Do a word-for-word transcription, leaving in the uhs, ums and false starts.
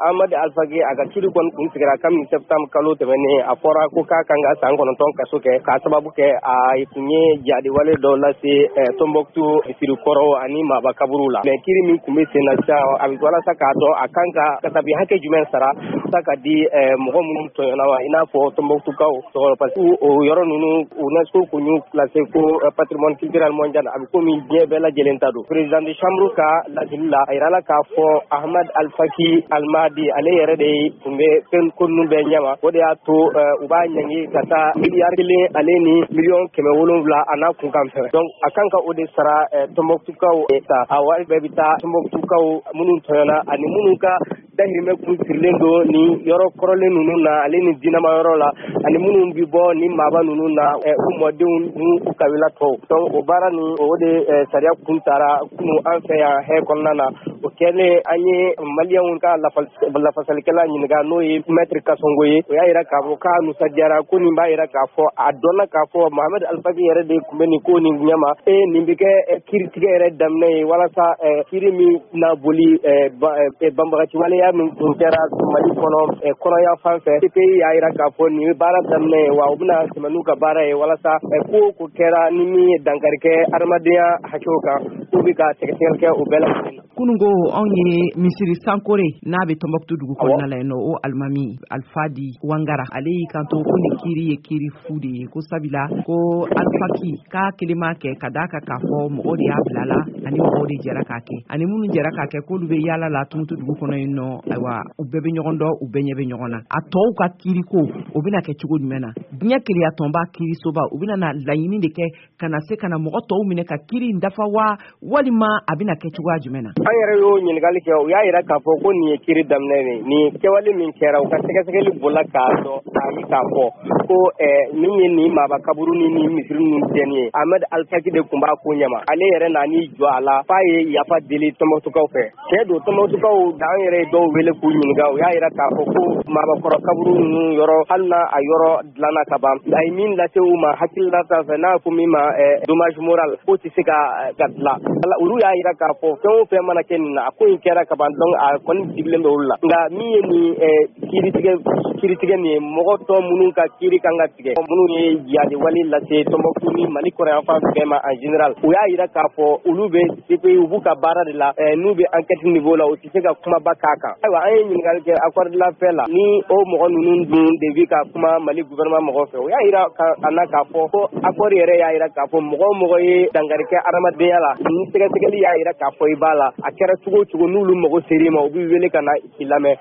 Ahmad Alfaki a ka kiiri kɔni kun tigɛra kabini septembre kalo tɛmɛnen a fɔra ko k'a kan ka san kɔnɔntɔn kaso kɛ k'a sababu kɛ a tun ye jadiwale dɔw lase Tombouctou misirikɔrɔ ani Maba kaburu la mais kiiri min tun bɛ sen na sisan a bɛ walasa k'a dɔn a kan ka kasabi hakɛ jumɛn sara sa ka di mɔgɔ minnu tɔɲɔna wa i n'a fɔ Tombouctoukaw tɔgɔ parce que o yɔrɔ ninnu UNESCO kun y'u classé ko patrimoine culturel mondial a bɛ komi diɲɛ bɛɛ lajɛlen ta don président de chambre ka lasili la a yirala k'a fɔ Ahmad Alfaki Almadi ale yɛrɛ de tun bɛ fɛn ko ninnu bɛɛ ɲɛma o de y'a to u b'a ɲangi ka taa miliyari kelen ale ni miliyɔn kɛmɛ wolonwula a n'a kunkan fɛ donc a kan ka o de sara Tombouctoukaw ta a wari bɛɛ bɛ taa Tombouctoukaw minnu tɔɲɔna ani minnu ka dahirimɛ kun sirilen don ni yɔrɔ kɔrɔlen ninnu na ale ni dinama yɔrɔ la ani minnu bi bɔ ni Maba ninnu na u mɔdenw ni u kabila tɔw donc o baara ni o de sariya kun taara kunu an fɛ yan hɛrɛ kɔnɔna na o kɛlen an ye maliyɛnw ka lafasalikɛla ɲininka n'o ye maître Kasongo ye o y'a yira k'a fɔ k'a nusajara ko nin b'a yira k'a fɔ a dɔnna k'a fɔ Mohamed Alfaki yɛrɛ de tun bɛ nin ko nin ɲɛma e nin bɛ kɛ kiiritigɛ yɛrɛ daminɛ ye walasa kiiri min na boli banbagaci waleya min tun kɛra Mali kɔnɔ kɔnɔya fan fɛ C P I y'a yira k'a fɔ nin ye baara daminɛ ye wa u bɛna tɛmɛ n'u ka baara ye walasa ko ko kɛra ni min ye dankari kɛ adamadenya hakɛw kan k'u bɛ ka sɛgɛsɛgɛli kɛ o bɛɛ lajɛlen na. Kunungo anw ye misiri Sankore n'a bɛ Tombouctou dugu kɔnɔna la yen nɔ o alimami Alfadi Wangara ale y'i kanto ko nin kiiri ye kiiri fu de ye ko sabila ko Alfaki k'a kelen ma kɛ ka d'a kan k'a fɔ mɔgɔw de y'a bila la ani mɔgɔw de jɛra k'a kɛ ani minnu jɛra k'a kɛ k'olu bɛ yaala la Tombouctou dugu kɔnɔ yen nɔ ayiwa u bɛɛ bɛ ɲɔgɔn dɔn u bɛɛ ɲɛ bɛ ɲɔgɔn na a tɔw ka kiiri ko o bɛna kɛ cogo jumɛn na diɲɛ keleya tɔnba kiiri soba u bɛna na laɲini de kɛ ka na se ka na mɔgɔ tɔw minɛ ka kiiri in dafa wa walima a bɛna kɛ cogoya jumɛn na. An yɛrɛ y'o ɲininkali kɛ u y'a yira k'a fɔ ko nin ye kiiri daminɛ de nin kɛwale min kɛra u ka sɛgɛsɛgɛli bolila k'a dɔn k'a ye k'a fɔ ko min ye nin Maba kaburu ni nin misiri ninnu tiɲɛni ye Ahmed Alfaki de tun b'a ko ɲɛma ale yɛrɛ nan'i jɔ a la f'a ye yafa deli Tombouctoukaw fɛ cɛ don Tombouctoukaw an yɛrɛ ye dɔw wele k'u ɲininka u y'a yira k'a fɔ ko Mabakɔrɔ kaburu ninnu yɔrɔ hali n'a a yɔrɔ dilanna ka ban a ye min lase u ma hakilila ta fɛ n'a ko min ma dommage moral k'o tɛ se ka ka dilan olu y'a yira k'a fɔ fɛn o fɛn mana kɛ nin na a ko in kɛra ka ban donc a kɔni digilen bɛ olu la nka min ye nin kiiritigɛ kiiritigɛ nin ye mɔgɔ tɔ minnu ka kiiri kan ka tigɛ minnu ye jihadiwale lase Tombouctou ni Mali kɔrɔ yan fan bɛɛ ma en général u y'a yira k'a fɔ olu bɛ C P I u b'u ka baara de la n'u bɛ enquête niveau la u tɛ se ka kumaba k'a kan ayiwa an ye ɲininkali kɛ accord de la paix la ni o mɔgɔ ninnu dun de bɛ ka kuma Mali gouvernement mɔgɔ fɛ u y'a yira a na k'a fɔ ko accord yɛrɛ y'a yira k'a fɔ mɔgɔ o mɔgɔ ye dankari kɛ adamadenya la ni sɛgɛsɛgɛli y'a yira k'a fɔ i b'a la a kɛra cogo o cogo n'olu mago ser'i ma u b'i wele ka na i lamɛn